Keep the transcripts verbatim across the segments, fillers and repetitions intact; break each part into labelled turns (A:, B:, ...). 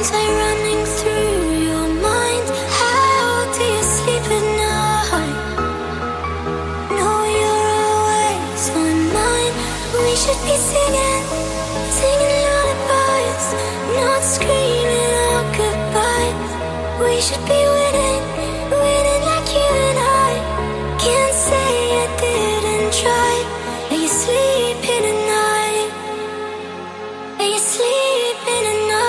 A: running through your mind. How do you sleep at night? No, you're always on mine. We should be singing, singing lullabies, not screaming out goodbyes. We should be winning, winning like you and I. Can't say I didn't try. Are you sleeping at night? Are you sleeping at night?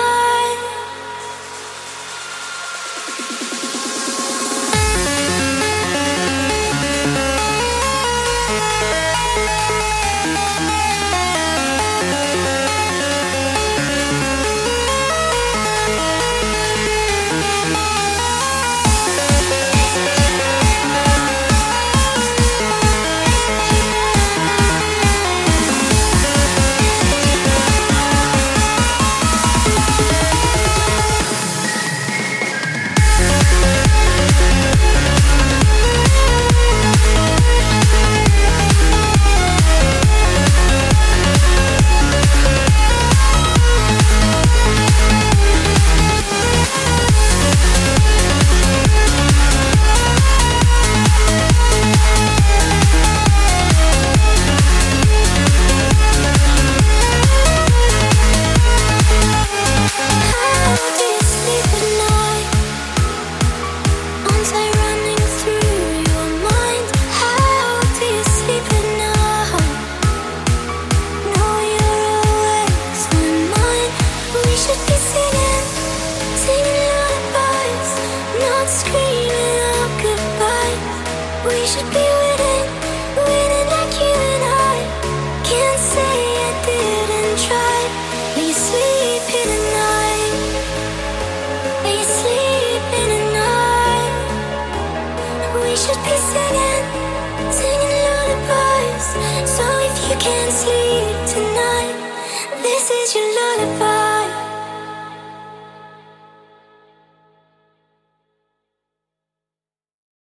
A: We should be winning, winning like you and I. Can't say I didn't try. Are you sleeping at night? Are you sleeping at night? We should be singing, singing lullabies. So if you can't sleep tonight, this is your lullaby.